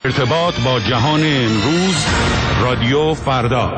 ارتباط با جهان امروز، رادیو فردا.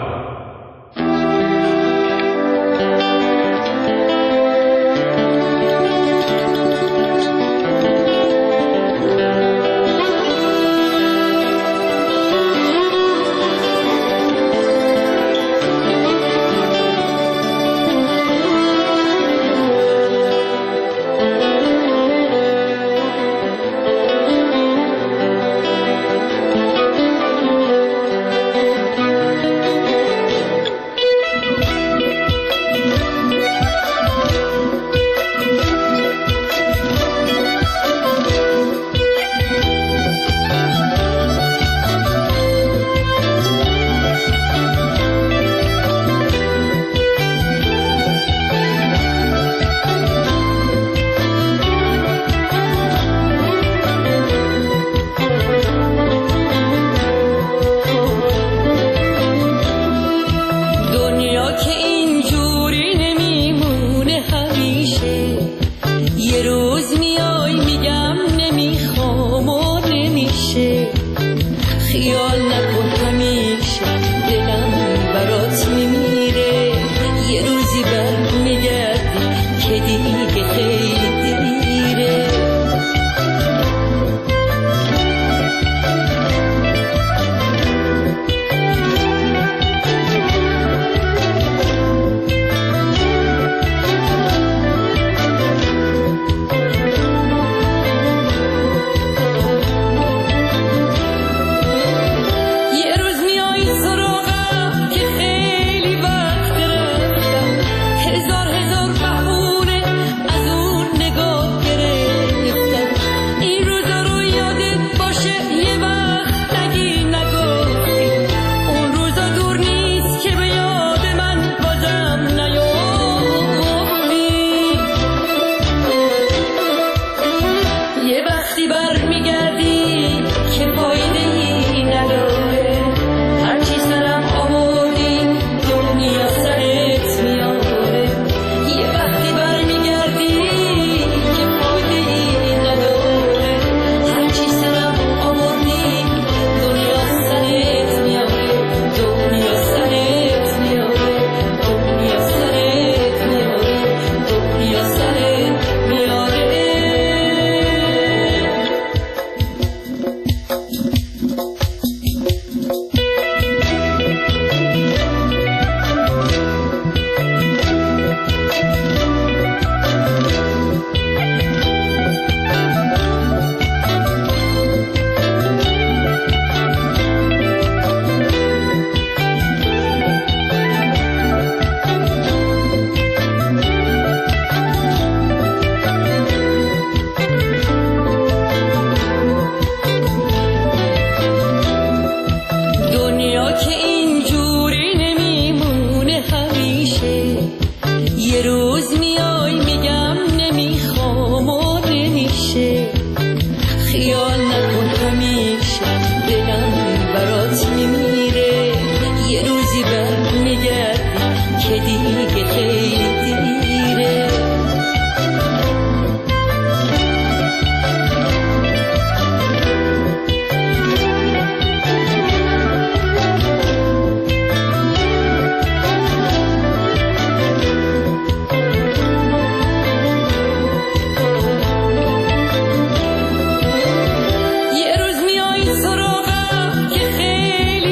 یه روز میای سراغم که خیلی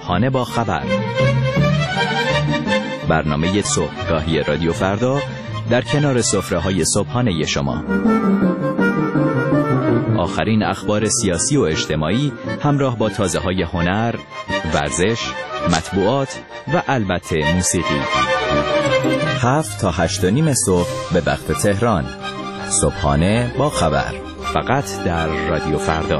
صبحانه با خبر، برنامه صبحگاهی رادیو فردا در کنار سفره‌های صبحانه شما. آخرین اخبار سیاسی و اجتماعی همراه با تازه‌های هنر، ورزش، مطبوعات و البته موسیقی. 7 تا 8:30 صبح به وقت تهران. صبحانه با خبر، فقط در رادیو فردا.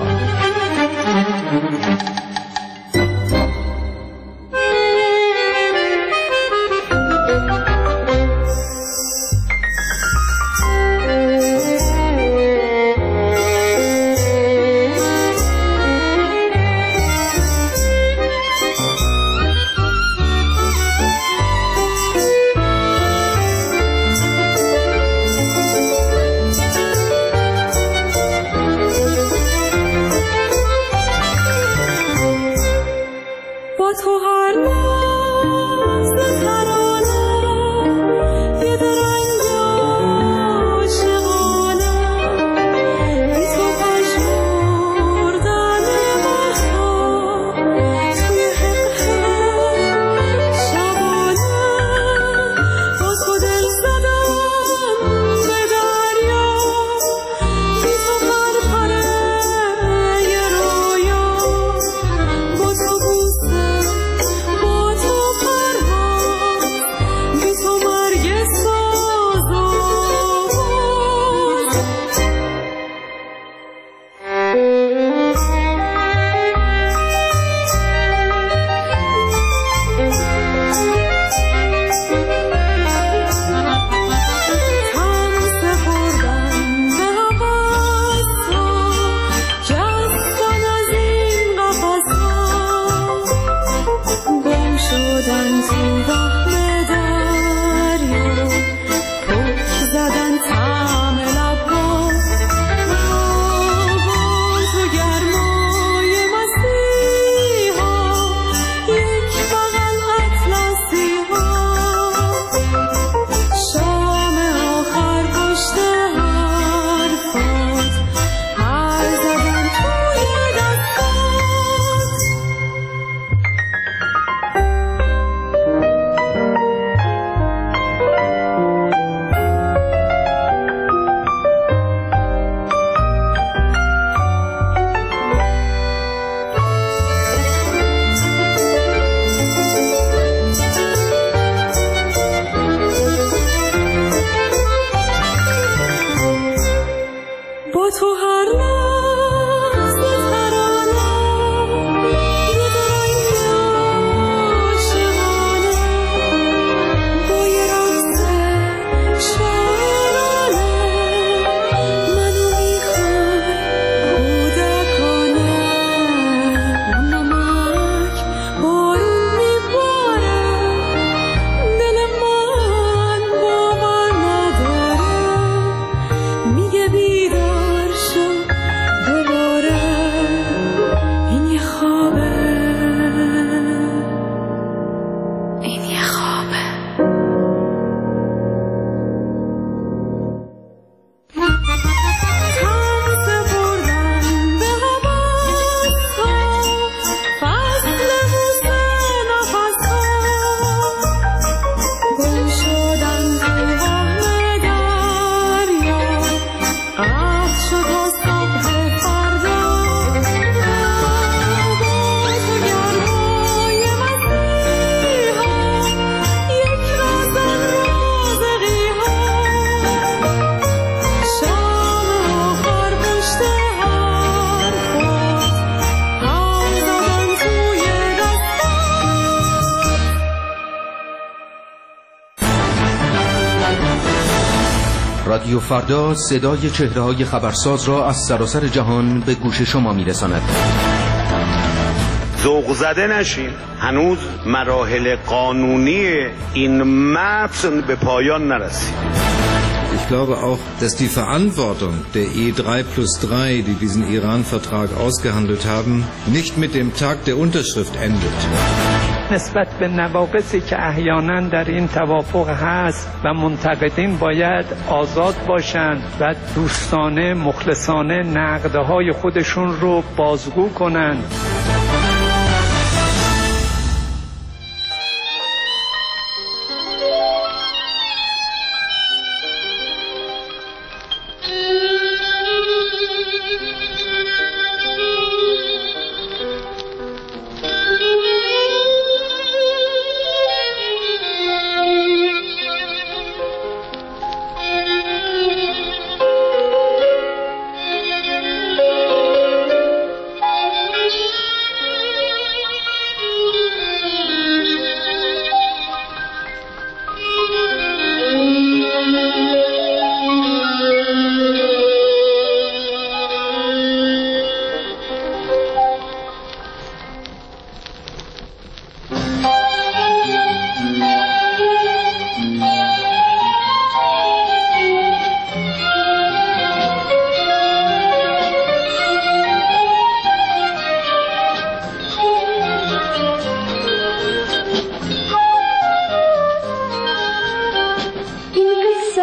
رادیو فردا صدای چهره‌های خبرساز را از سراسر جهان به گوش شما می‌رساند. ذوق زده نشین، هنوز مراحل قانونی این متن به پایان نرسید. Ich glaube auch, dass die Verantwortung der E3+3, die diesen Iran-Vertrag ausgehandelt haben, nicht mit dem Tag der Unterschrift endet. نسبت به نواقصی که احیانا در این توافق هست و منتقدین باید آزاد باشند و دوستانه مخلصانه نقدهای خودشون رو بازگو کنند.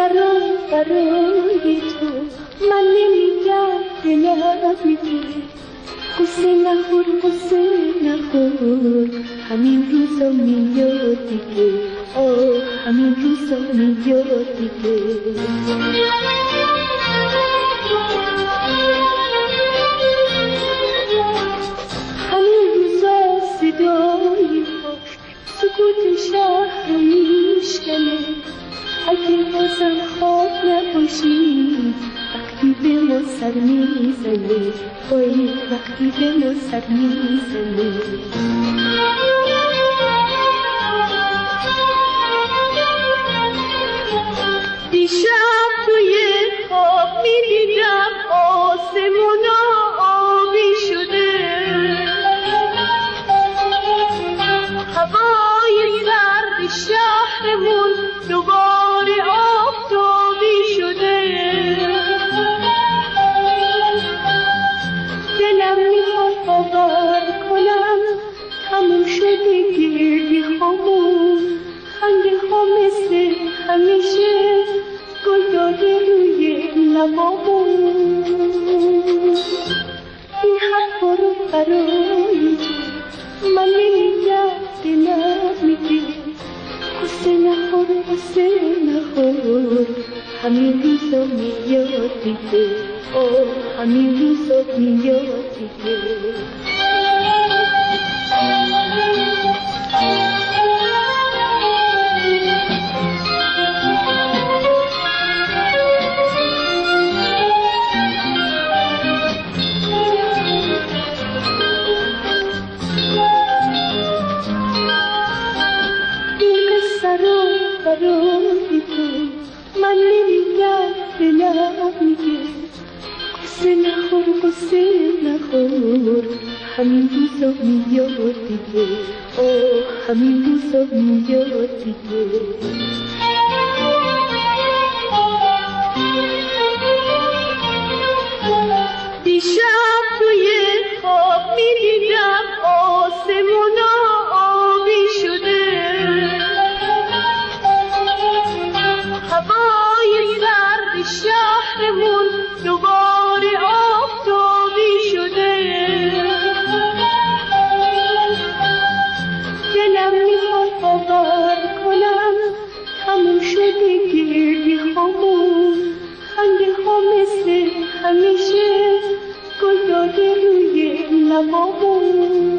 سرم برای تو من نمیگم دلم میگه قصه نخور قصه نخور همین روزا میاد دیگه همین روزا میاد دیگه همین روزا صدای خوش سکوت شهر رو میشکنه اگه بازم خواب نباشی وقتی به ما سر میزنه وقتی به ما سر میزنه دیشب توی خواب میدیدم آسمونا آبی شده هوای سرد شهرمون دوباره آفتابی شده دلم میخواد باور کنم تموم شده گریه هامون خنده ها مثل همیشه گل داده روی لبامون این حرفا رو برای من نمیگم دلم میگه قصه نخور قصه نخور همین روزا میاد دیگه همین روزا میاد دیگه برای تو من نمیگم دلم میگه قصه نخور قصه نخور همین روزا میاد دیگه همین روزا میاد دیگه دیشب توی خواب میدیدم آسمونا آبی شده هوای سرد شهرمون دوباره آفتابی شده دلم میخواد باور کنم تموم شده گریه هامون خنده ها مثل همیشه گل داده روی لبامون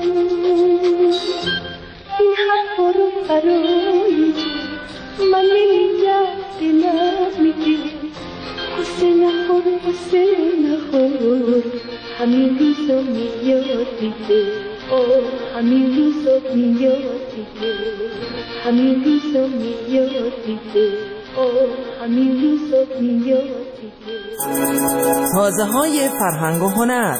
این حرفا رو برای من نمیگم دلم میگه قصه نخور قصه نخور همین روزا میاد دیگه همین روزا میاد دیگه همین روزا میاد دیگه همین روزا میاد دیگه تازه های فرهنگ و هنر.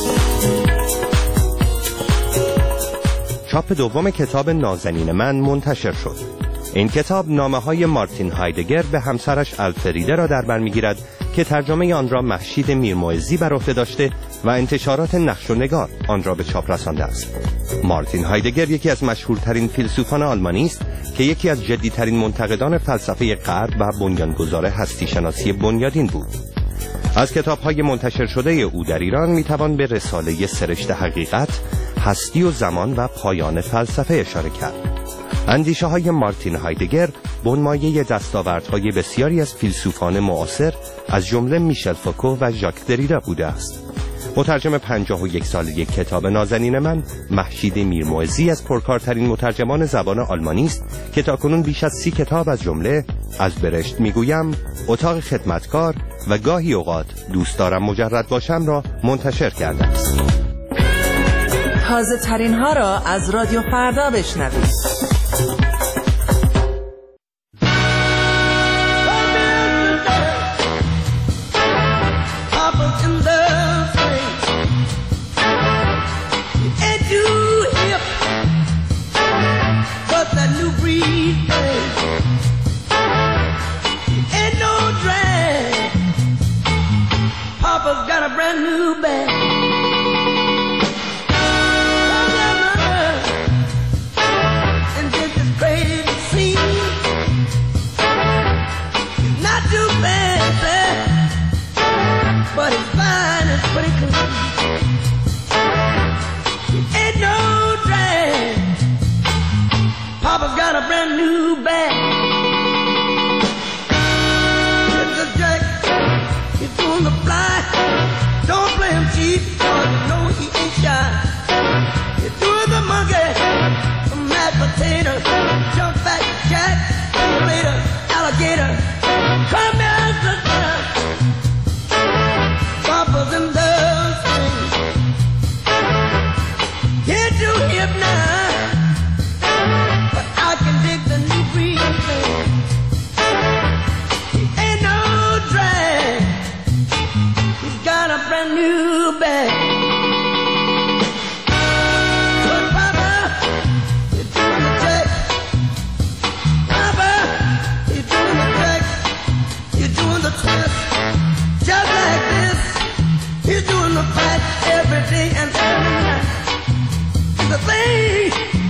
چاپ دوم کتاب نازنین من منتشر شد. این کتاب نامه‌های مارتین هایدگر به همسرش الفریده را در بر می‌گیرد که ترجمه آن را مهشید میرموعظی بر عهده داشته و انتشارات نقش و نگار آن را به چاپ رسانده است. مارتین هایدگر یکی از مشهورترین فیلسوفان آلمانی است که یکی از جدی‌ترین منتقدان فلسفه غرب و بنیانگذار هستی شناسی بنیادین بود. از کتاب‌های منتشر شده او در ایران می‌توان به رساله سرشت حقیقت، هستی و زمان و پایان فلسفه اشاره کرد. اندیشه‌های مارتین هایدگر بنمایه دستاوردهای بسیاری از فیلسوفان معاصر از جمله میشل فوکو و ژاک دریدا بوده است. مترجم 51 ساله کتاب نازنین من، مهشید میرموعظی از پرکارترین مترجمان زبان آلمانی است که تاکنون بیش از 30 کتاب از جمله از برشت میگویم، اتاق خدمتکار و گاهی اوقات دوست دارم مجرد باشم را منتشر کرده است. تازه ترین ها را از رادیو فردا بشنوید. Not Come as the sun, papas and doves sing. Can't you hear now? But I can dig the new breeze thing. He ain't no drag. He's got a brand new bag. But Papa, you're doing the check. Papa, you're doing the check. You're doing the twist. Just like this. You're doing the fight every day and every night. The thing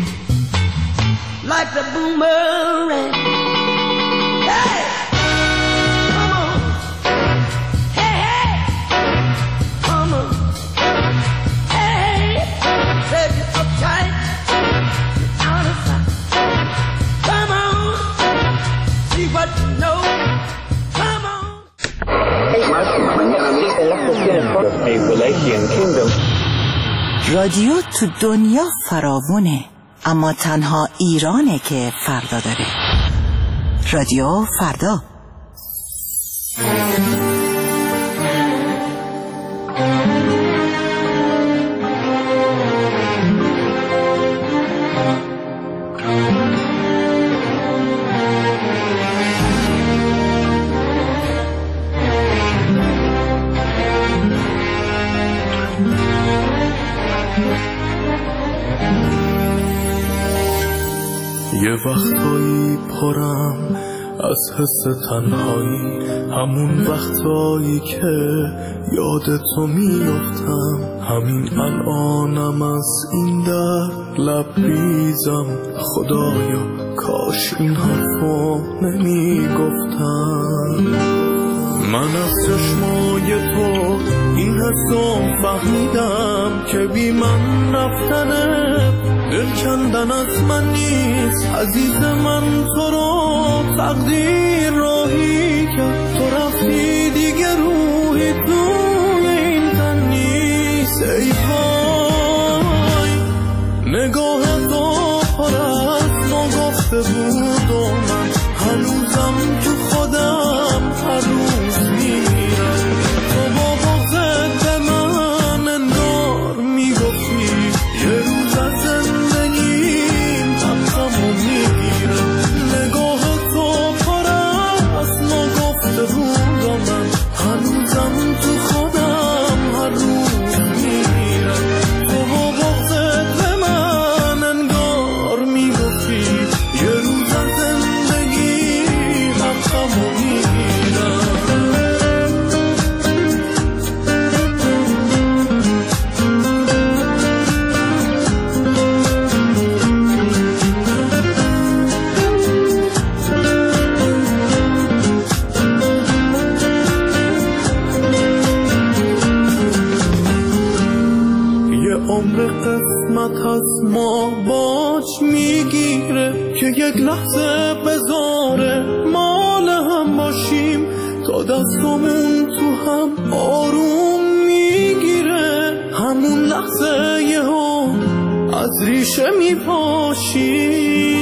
like the boomerang. Hey, come on. Hey, hey, come on. Hey, baby, uptight, you're out of sight. Come on, see what you know. Come on. A Wallachian kingdom. رادیو تو دنیا فراوونه، اما تنها ایرانه که فردا داره. رادیو فردا. یه وقتایی پرم از حس تنهایی، همون وقتایی که یادتو میافتم. همین الانم از این در لبریزم، خدایا کاش این حرفو نمیگفتم. من از چشمای تو این حسو فهمیدم که بی من رفتنه دل کندن از من نیست. عزیز من تو رو تقدیر راهی کرد، تو رفتی دیگه روحی توی این تن نیست. ای وای نگاه تو پر از نگفته بود و من هنوزم تو خودم هر روز میرم. تو با بغضت به من انگار میگفتی یه روز از زندگیم حقمو میگیرم. نگاه تو پر از نگفته بود و من هنوزم تو خودم هر روز میرم. تو با بغضت به من انگار میگفتی یه روز از زندگیم حقمو میگیرم. عمر قسمت از ما باج میگیره که یک لحظه بذاره مال هم باشیم، تا دستمون تو هم آروم میگیره. همون لحظه یهو از ریشه میپاشی.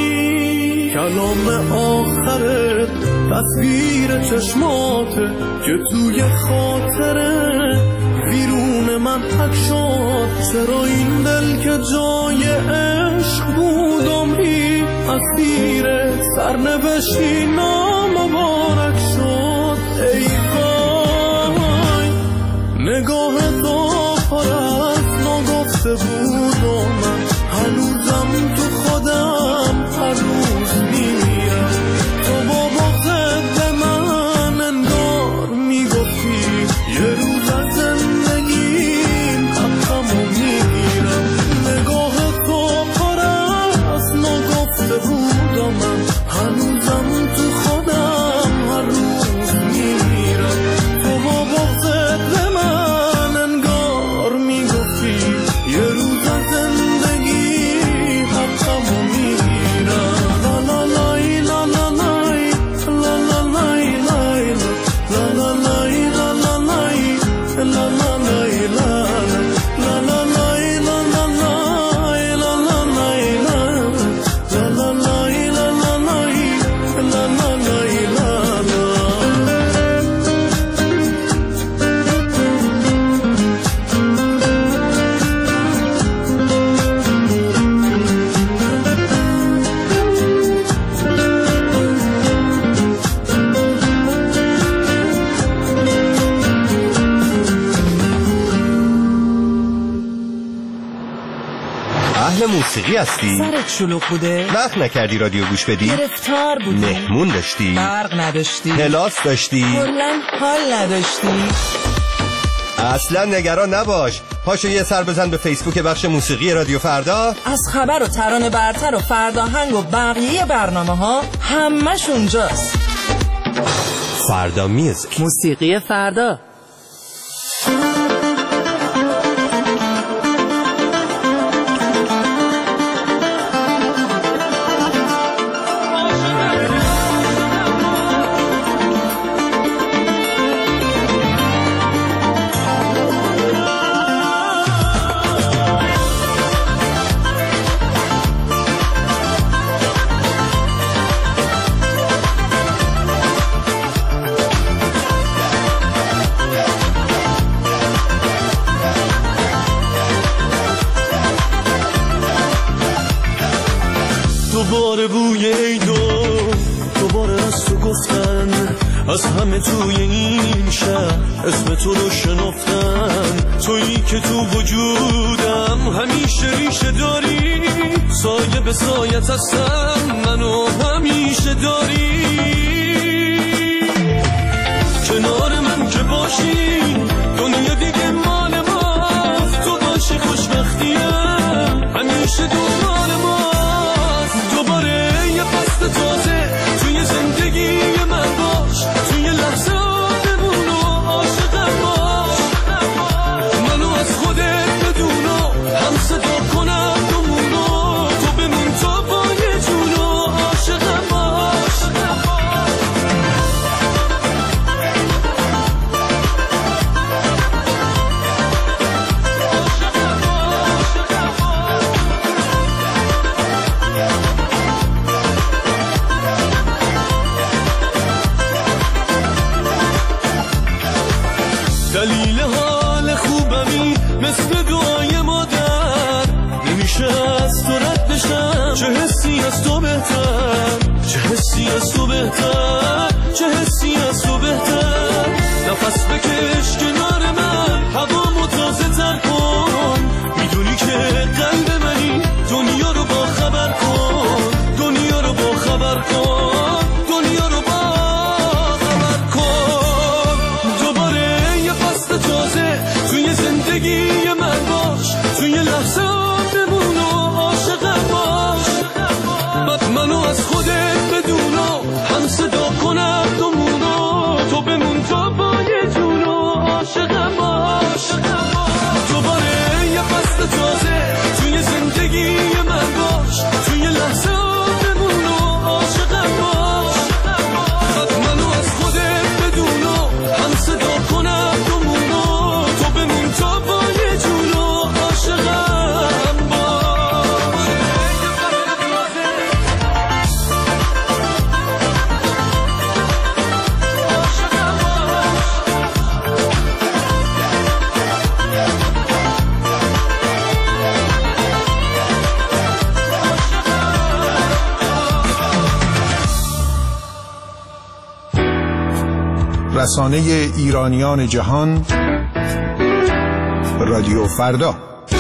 کلام آخرت تصویر چشماته که توی خاطره بیرون من حک شد. چرا این دل که جای عشق بود عمری اسیر سرنوشتی نامبارک شد. ای وای نگاه تو پر از نگفته بود و من هنوزم تو خودم هر روز میرم. تو با بغضت به من انگار میگفتی یه روز از زندگیم حقمو میگیرم. نگاه تو پر از نگفته بود و من هنوزم تو خودم اهل موسیقی هستی؟ سرت شلوغ بوده؟ وقت نکردی رادیو گوش بدی؟ گرفتار بودی؟ مهمون داشتی؟ برق نداشتی؟ کلاس داشتی؟ کلاً حال نداشتی؟ اصلا نگران نباش، پاشو یه سر بزن به فیسبوک بخش موسیقی رادیو فردا. از خبر و ترانه برتر و فرداهنگ و بقیه برنامه ها همش اونجاست. فردا میوزیک، موسیقی فردا. دوباره بوی عیدو دوباره از تو گفتن، از همه توی این شهر اسم تو رو شنفتن. تویی که تو وجودم همیشه ریشه داری، سایه به سایت هستم منو همیشه داری. کنار من که باشی دنیا دیگه مال ماست، تو باشی خوشبختیم همیشه دنبال ماست. دوباره یه فصل تازه توی زندگی من باش، توی لحظه بمون و عاشقم باش. منو از خودت بدون و هم صدا کنم دومونو، تو بمون تا با یه جون و عاشقم باش. دلیل حال خوبمی مثل دعای مادر، نمیشه از تو رد بشم. چه حسی از تو بهتر، چه حسی از تو بهتر، چه حسی از تو بهتر. نفس بکش کنار من، هوامو تازه تر کن. میدونی که قلب منی، دنیا رو با خبر کن، دنیا رو با خبر کن، دنیا رو با خبر کن. دوباره یه فصل تازه توی زندگی من باش، توی لحظه بمون و عاشقم باش. بعد منو از خودت بدون و هم صدا کنم دومونو، تو بمون تا با یه جون و عاشقم باش. دوباره یه فصل تازه توی زندگی من باش، توی لحظه بمون و عاشقم باش. بعد منو از خودت بدون و هم صدا کنم دومونو، تو بمون تا با یه جون و عاشقم باش. رسانه ایرانیان جهان، رادیو فردا.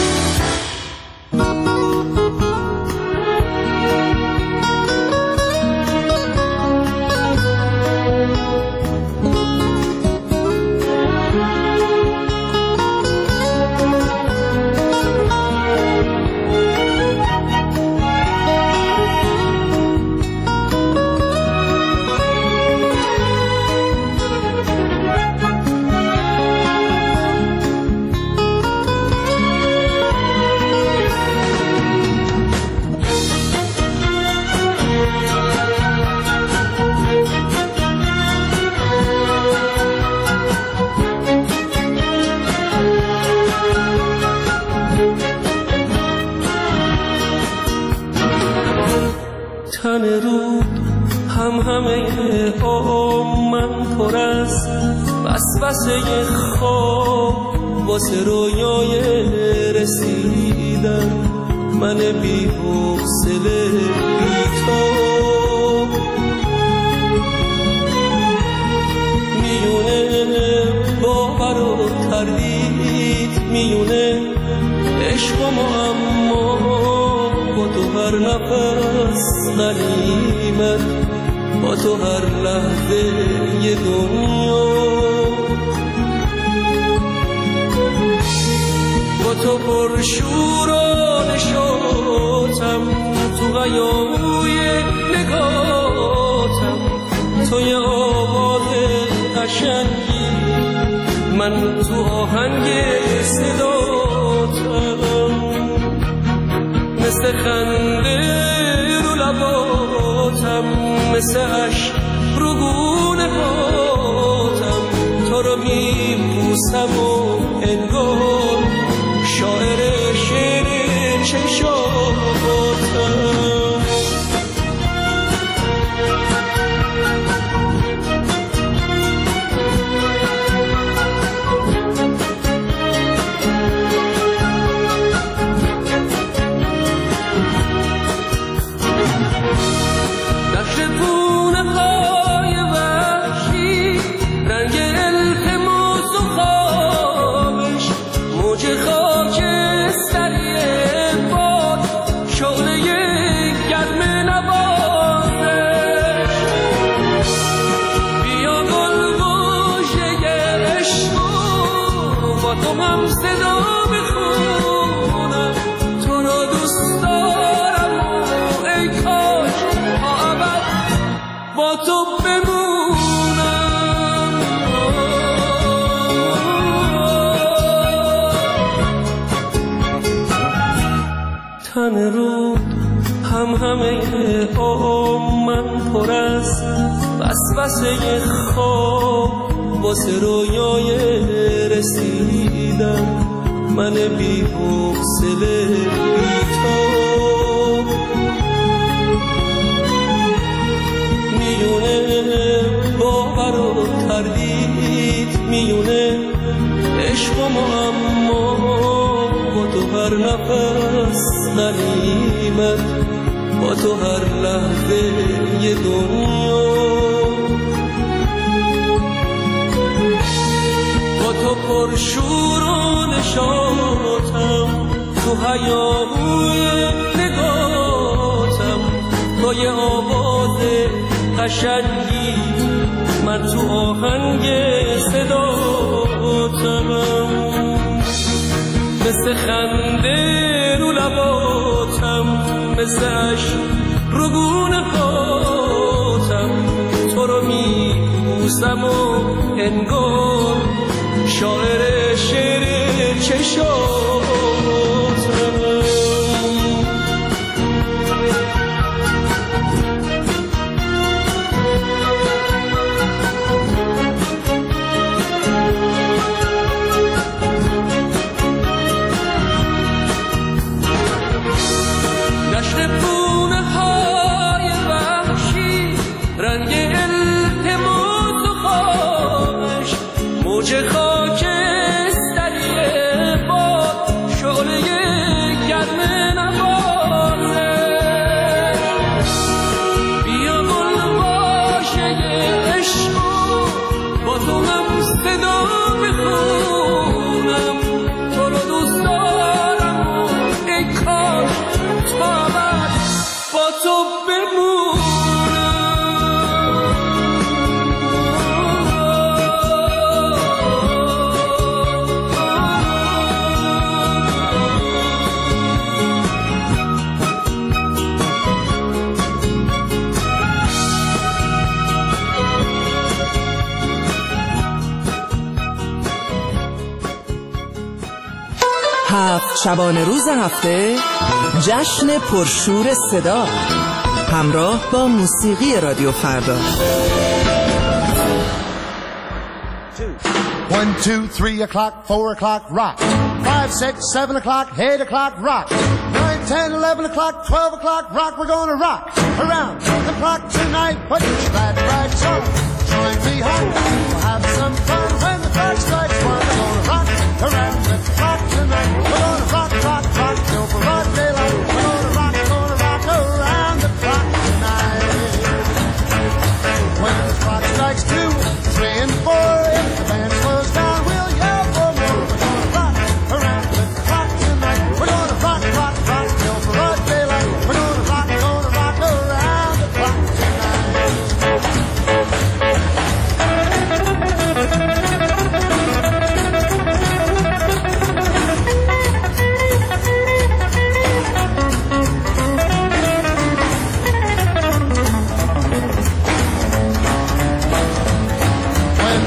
تن رود همه من پر از وسوسه خواب، واسه رویای رسیدن من بی حوصله بی تو. میونه باور و تردید، میونه عشق و معما، هر نفس غنیمت، با تو هر لحظه یه دنیا، با تو پرشور و نشاطم، تو غیابوی نگاتم، توی آواز قشنگی، من تو آهنگ صداتم، مثل خنده رو لباتم، مثل عشق رو گونه هاتم، تو رو میبوسم و انگار شاعر شعر چشاتم. تن رو همه من پر از وسوسه خواب، واسه رویای رسیدن من بی حوصله بی‌تاب، میونه باور و تردید، میونه عشق و معما، با تو هر نفس غنیمت، با تو هر لحظه یه دنیا، با تو پرشور و نشاطم، تو هیاهوی نگاتم، تو یه آواز قشنگی، من تو آهنگ صداتم، مثل خنده رو لباتم، مثل عشق رو گونه هاتم، تو رو میبوسم و انگار شاعر شعر چشاتم. موج خاکستری باد، شعله گرم نوازش، بیا گل باشه عشق، با تو هم صدا بخونم، تو رو دوست دارم ای کاش تا ابد با تو بمونم. هفت شبانه روز هفته جشن پرشور صدا همراه با موسیقی رادیو فردا. 1, 2, 3 o'clock, 4 o'clock, rock. 5, 6, 7 o'clock, 8 o'clock, rock. 9, 10, 11 o'clock, 12 o'clock, rock. We're gonna rock around the clock tonight. Put your glad rags on, join me home. We'll have some fun when the clock strikes 1. We're gonna rock around the clock tonight. We're gonna rock, rock, rock till broad daylight. We're gonna rock around the clock tonight. When the clock strikes 2, 3 and 4, if the band slows down, we'll yell for more. We're gonna rock around the clock tonight. We're gonna rock, rock, rock till broad daylight. We're gonna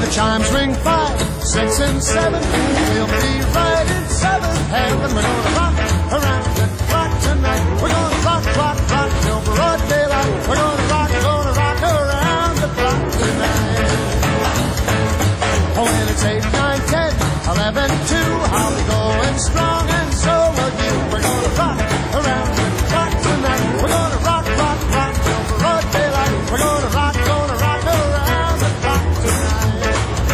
the chimes ring 5, 6, and 7, we'll be right in 7th heaven. We're gonna rock around the clock tonight. We're gonna rock, rock, rock till broad daylight. We're gonna rock around the clock tonight. Oh, when it's 8, 9, 10, 11, 2, I'll be going strong, and so will you. We're gonna rock around the clock tonight. We're gonna rock, rock, rock till broad daylight. We're gonna rock around the clock tonight.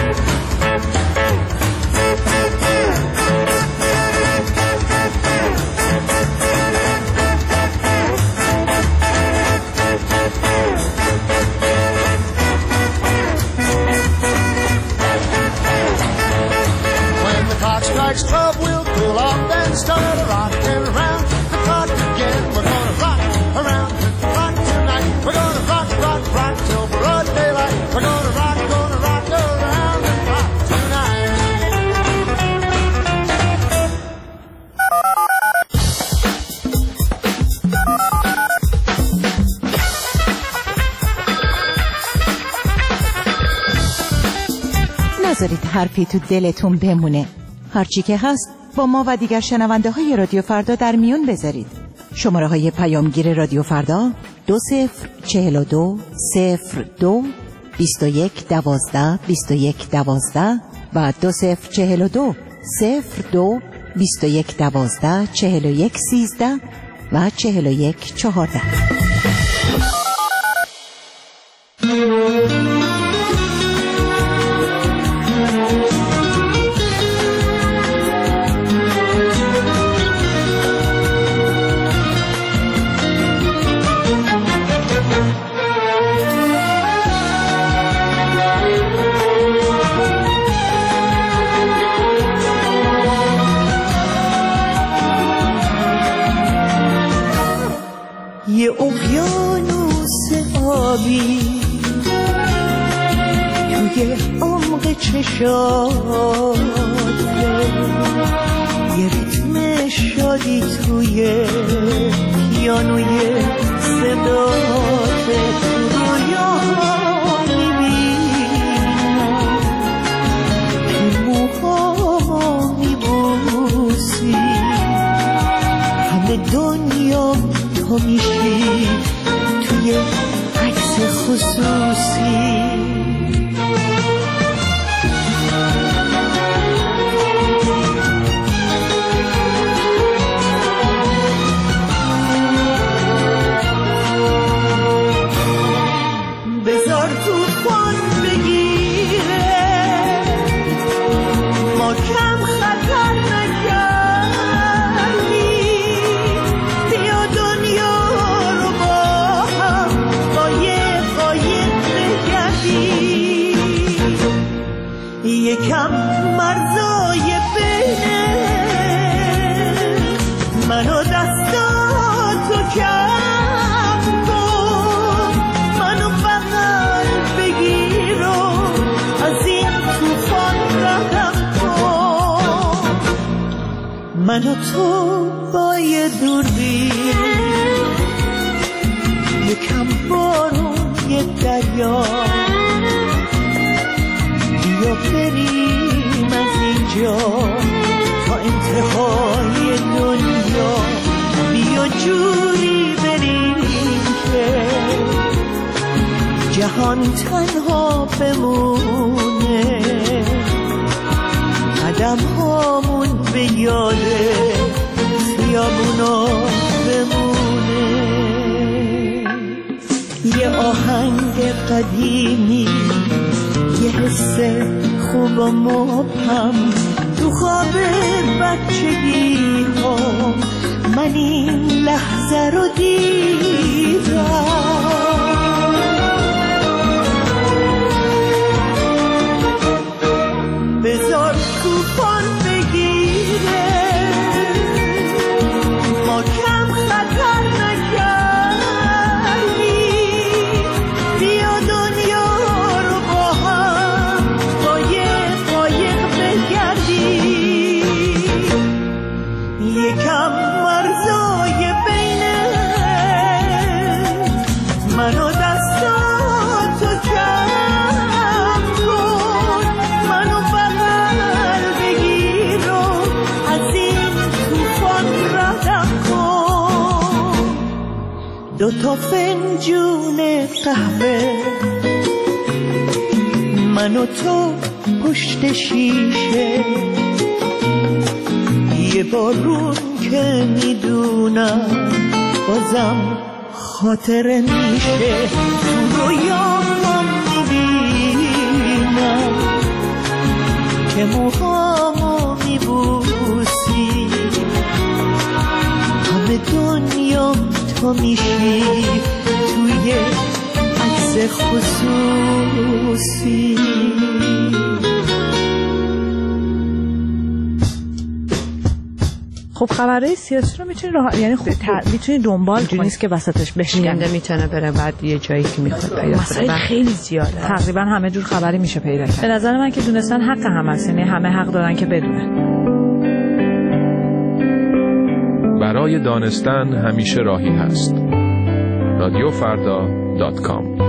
When the clock strikes 12, we'll cool off and start rocking around the clock again. We're gonna rock around the clock tonight. We're gonna rock, rock, rock till broad daylight. We're gonna rock around the clock tonight. نذارید حرفی تو دلتون بمونه. هرچی که هست با ما و دیگر شنونده های رادیو فردا در میون بذارید. شماره های پیامگیر رادیو فردا 2042 02 21 12 21 12 و 2042 02 21 12 41 13 و 41 14. یه اقیانوس آبی توی عمق چشاته، یه ریتم شادی توی پیانوی صداته. رویاها میبینم، تو موها میبوسی، همه دنیا تو میشی توی عکس خصوصی. بذار توفان بگیره، ما کم خطر نکردیم. بیا دنیا رو با هم قایق بگردیم. یکم مرزای بینه من و دستاتو کم کن، منو بغل بگیر و از این توفان رهم کن. من و تو با یه دوربین، یکم بارون یه دریا، بیا بریم از اینجا تا انتهای دنیا. بیا جوری بریم که جهان تنها بمونه، قدم هامون به یاد خیابونا بمونه. یه آهنگ قدیمی، یه حس خوب و مبهم تو خواب بچگی ها، من این لحظه رو دیدم. بذار توفان بگیره، ما کم خطر نکردیم. بیا دنیا رو با هم قایق بگردیم. یکم مرزای بینه من تا فنجون قهوه، من و تو پشت شیشه، یه بارون که میدونم بازم خاطره میشه، تو رویام میبینم که موهامو میبوسی، همه دنیا تو میشی توی عکس خصوصی. خب خبرهای سیاسی رو میتونی یعنی خب میتونی دنبال کنی، نیست که وسطش بشکنده میتونه بره بعد یه جایی که میخواد پیدا کنه. خیلی زیاده، تقریبا همه جور خبری میشه پیدا کرد. به نظر من که دونستن حق همه است، یعنی همه حق دارن که بدونن. برای دانستن همیشه راهی هست. radiofarda.com.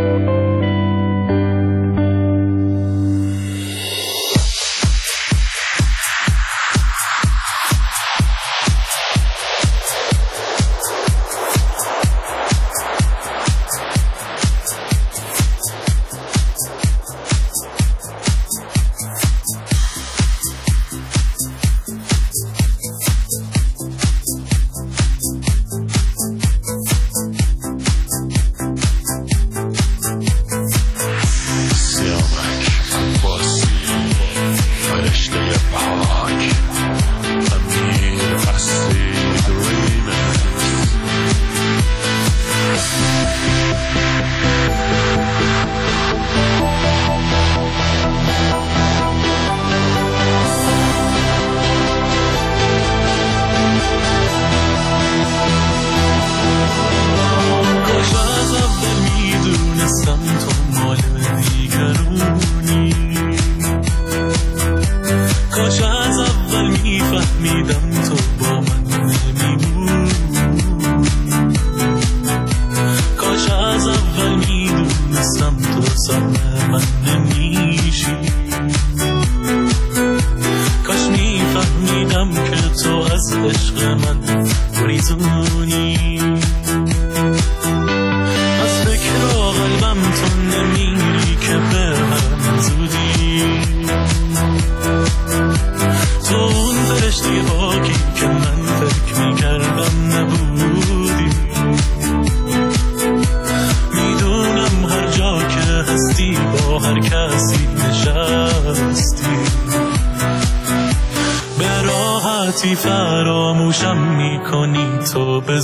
فراموشم میکنی تو به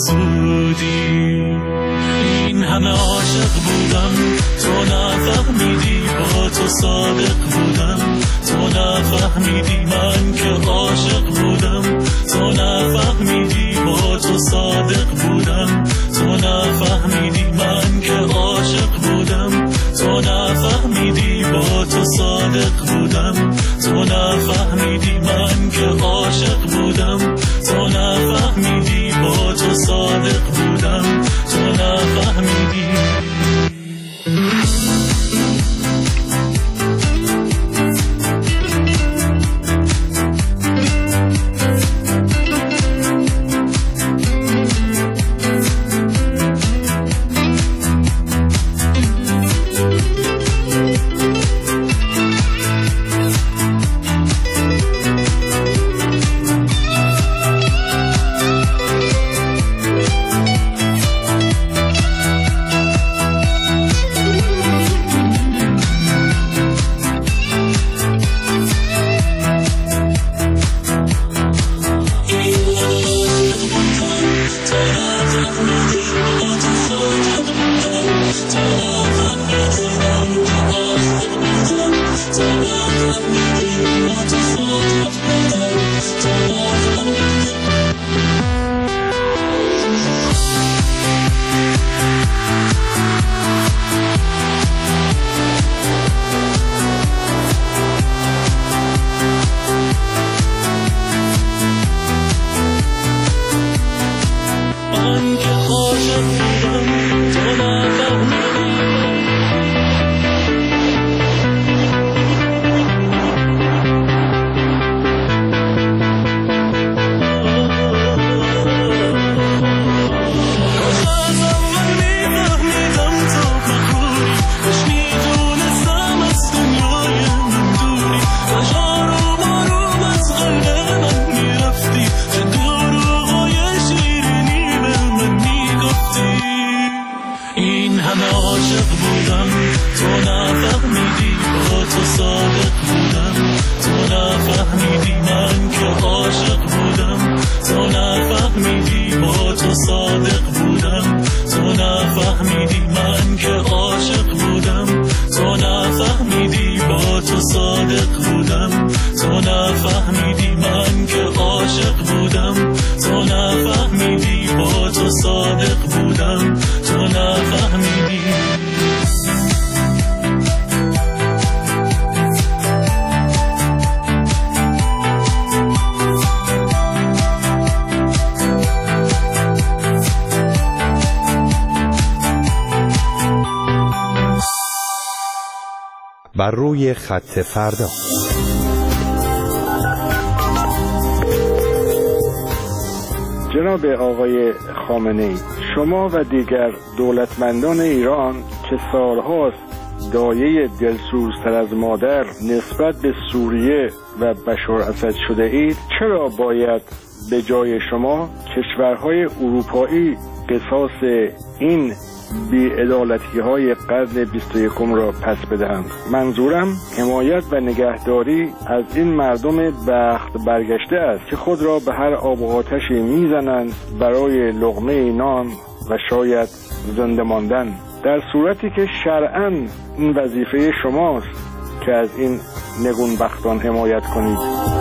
زودی، این همه عاشق بودم تو نفهمیدی، با تو صادق بودم تو نفهمیدی، من که عاشق بودم تو نفهمیدی، با تو صادق بودم تو نفهمیدی، من که عاشق بودم تو نفهمیدی، با تو صادق بودم تو نفهمیدی، من که عاشق بودم تو نفهمیدی، با تو صادق بودم تو نفهمیدی. صادق بودم، تو نفهمیدی من که عاشق بودم، تو نفهمیدی با تو صادق بودم، تو نفهمیدی من که عاشق بودم، تو نفهمیدی با تو صادق بودم، تو نفهمیدی من که عاشق بودم، تو نفهمیدی با تو صادق بودم، تو نفهمیدی. بر روی خط فردا. جناب آقای خامنه‌ای، شما و دیگر دولتمندان ایران که سالهاست دایه دلسوزتر از مادر نسبت به سوریه و بشار اسد شده اید، چرا باید به جای شما کشورهای اروپایی قصاص این بی‌عدالتی‌های قرن 21 را پس بدهند؟ منظورم حمایت و نگهداری از این مردم بخت برگشته است که خود را به هر آب و آتشی میزنند برای لقمه نان و شاید زنده ماندن، در صورتی که شرعاً این وظیفه شماست که از این نگونبختان حمایت کنید.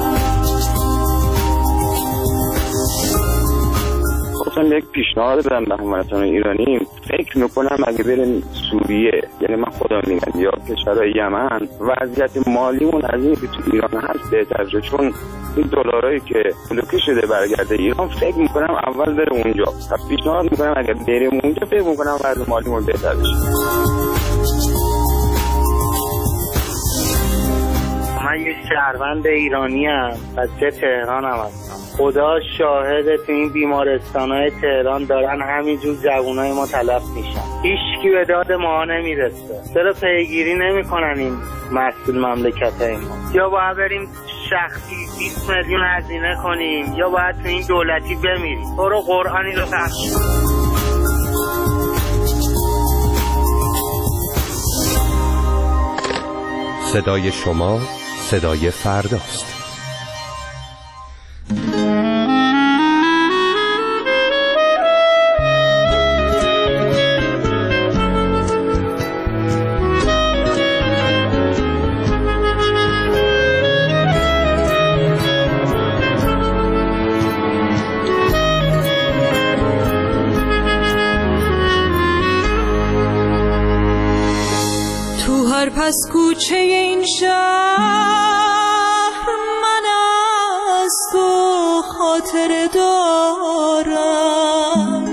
خواستم یک پیشنهاد بدم به هموطنان ایرانی. فکر میکنم اگه بریم سوریه، یعنی من خودم میگم، یا کشورهای یمن، وضعیت مالیمون از این که تو ایران هست بهتر شه، چون این دلارایی که بلوکه شده برگرده ایران، فکر میکنم اول بره اونجا. پیشنهاد میکنم اگه بریم اونجا، فکر میکنم وضع مالیمون بهتر بشه. من یک شهروند ایرانی ام، بچه تهران هم هستم. خدا شاهده تو این بیمارستان‌های تهران دارن همینجور جوانای ما تلف میشن، هیچکی به داد ما نمیرسه. چرا پیگیری نمیکنن این مسئول مملکتای ما؟ یا باید بریم شخصی 20 میلیون هزینه کنیم، یا باید تو این دولتی بمیریم. برو قرآنی رو پخش. صدای شما صدای فرداست. تو هر پس کوچه این شهر من از تو خاطر دارم،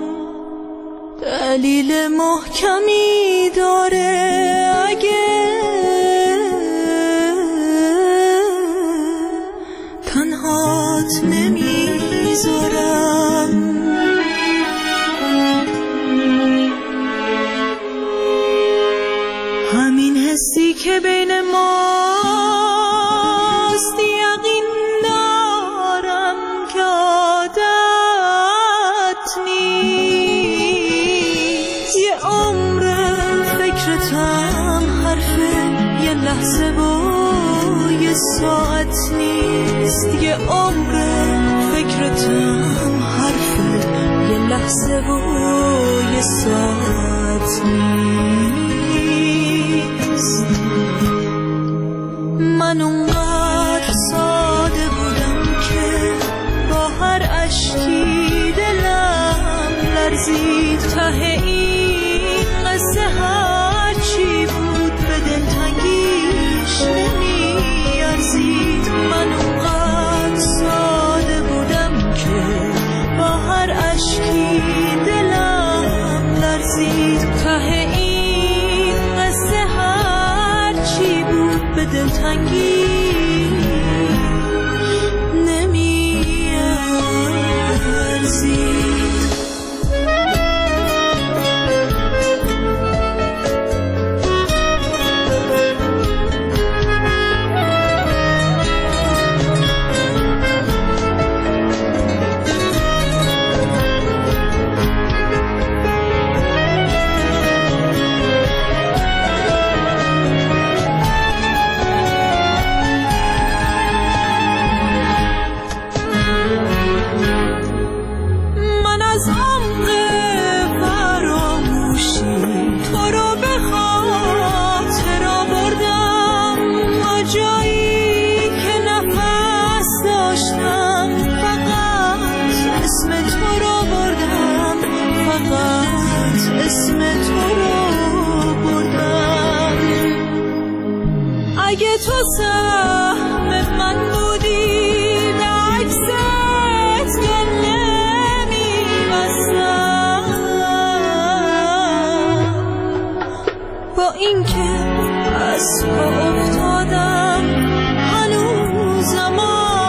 دلیل محکمی داره اگه تنهات نمیذارم. همین حسی که بین ماست یقین دارم که عادت نیست. یه عمر فکرتم حرفه، یه لحظه و یه ساعت نیست. یه عمر فکرتم حرفه، یه لحظه و یه ساعت نیست. من اونقدر ساده بودم که با هر اشکی دلم لرزید. ته این قصه هر چی بود به دلتنگیش نمیارزید. من اونقدر ساده بودم که با هر اشکی دلم لرزید. ته این قصه هر چی بود به دلتنگی نمیارزید. جایی که نفس داشتم فقط اسم تو رو بردم، فقط اسم تو رو بردم. اگه تو سهم من بودی به عکست گله می‌بستم، با اینکه از پا افتادم هنوزم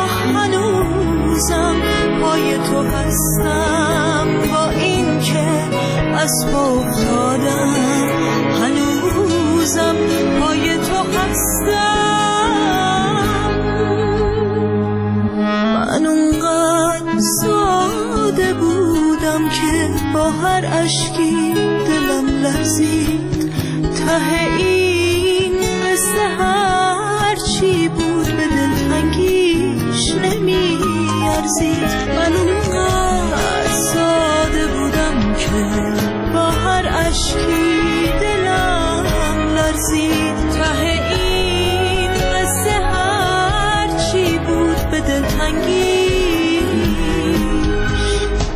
پای تو هستم، با اینکه از پا افتادم هنوزم پای تو هستم. من اونقدر ساده بودم که با هر اشکی دلم لرزید، ته این قصه هر چی بود به دلتنگیش نمیارزید. من اونقدر ساده بودم که با هر اشکی دلم لرزید، ته این قصه هر چی بود به دلتنگیش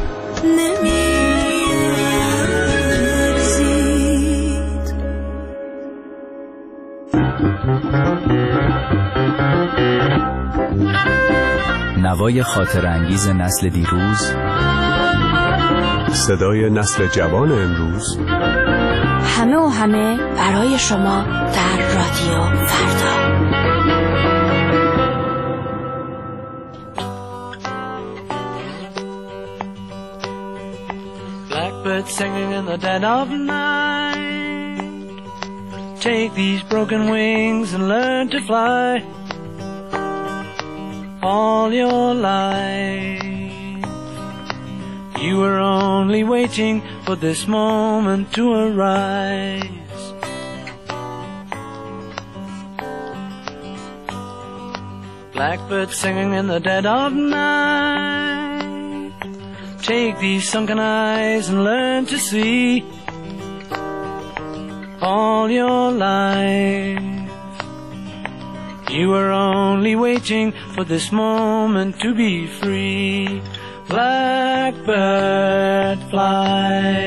نمیارزید. نوای خاطر انگیز نسل دیروز، صدای نسل جوان امروز، همه و همه برای شما در رادیو فردا. Blackbird singing in the dead of night. Take these broken wings and learn to fly. All your life you were only waiting for this moment to arise. Blackbird singing in the dead of night. Take these sunken eyes and learn to see. All your life you were only waiting for this moment to be free. Blackbird fly,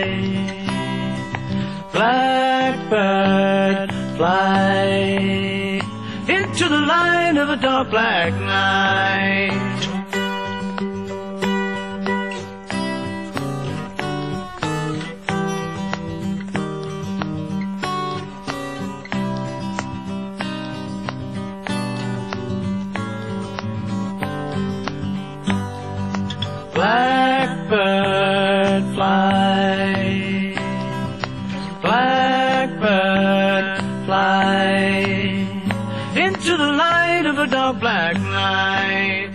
blackbird fly into the light of a dark black night. Blackbird fly, blackbird fly into the light of a dark black night.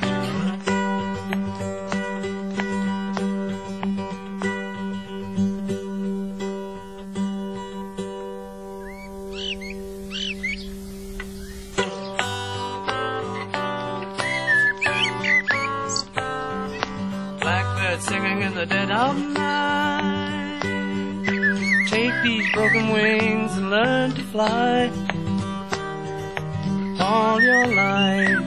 Singing in the dead of night. Take these broken wings and learn to fly. All your life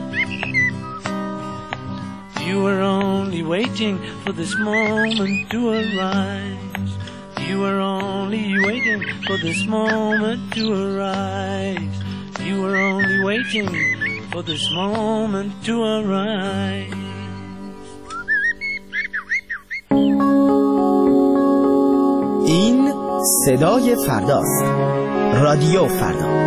you were only waiting for this moment to arise. You were only waiting for this moment to arise. You were only waiting for this moment to arise. این صدای فرداست. رادیو فردا.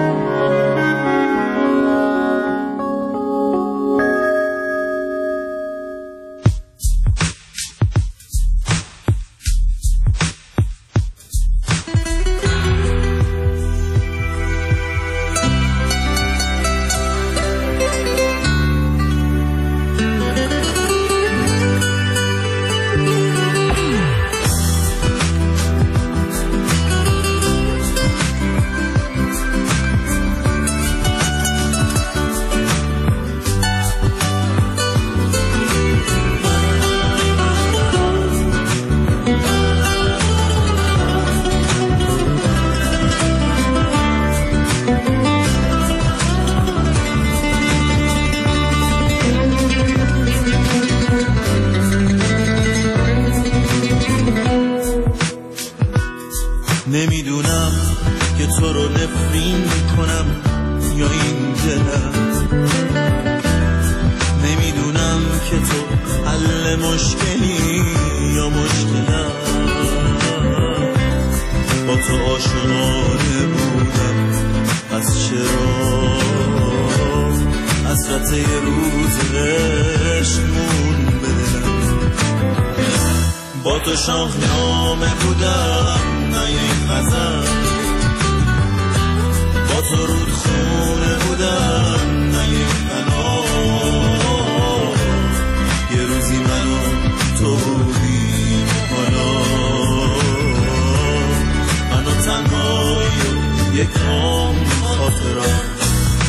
مشکلی یا مشکلم، با تو عاشقانه بودم. از چرا حسرت یه روز عشقمون بدلم، با تو شاهنامه بودم نه یک غزل، با تو رودخونه بودم نه یک بنا. یه روزی من و تو بودیم حالا منو تنهایی یک عمر خاطرات.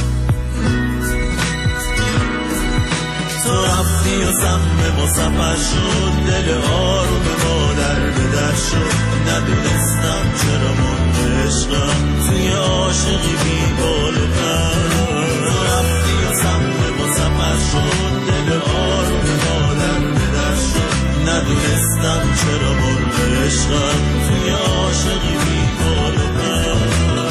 تو رفتی و سهم ما سفر شد، دل آروم ما در به در شد. ندونستم چرا من عشقم توی عاشقی بی بال و پر. تو رفتی و سهم ما سفر شد، دل آروم ما در به در شد. ندونستم چرا من عشقم توی عاشقی بی بال و پر.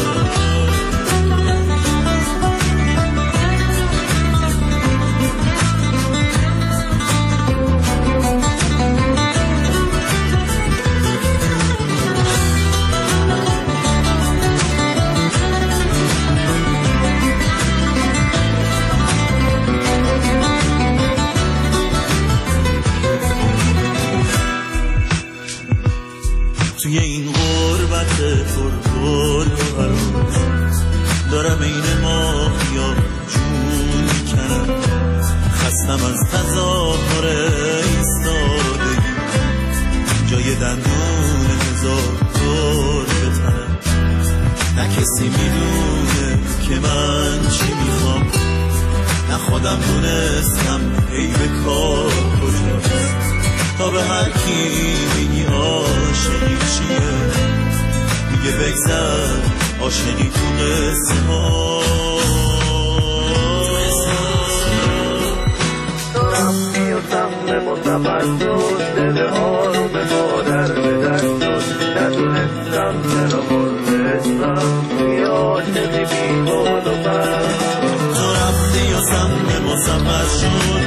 توی این غربت پرگل و عروس دارم این ماه یا جون میکنم. خستم از تظاهر ایستادگی، جای دندون هزار دور بتنم. نه کسی میدونه که من چی میخوام، نه خودم دونستم ای به کار کجاست. تا به هر کی میگی عاشقی چیه، میگه بگذر عاشقی تو قصه ها. تو رفتی و سهم ما سفر شد، دل آروم ما در به در شد. ندونستم چرا مرمشتم توی عاشقی بی بال و پر. تو رفتی و سهم ما سفر شد،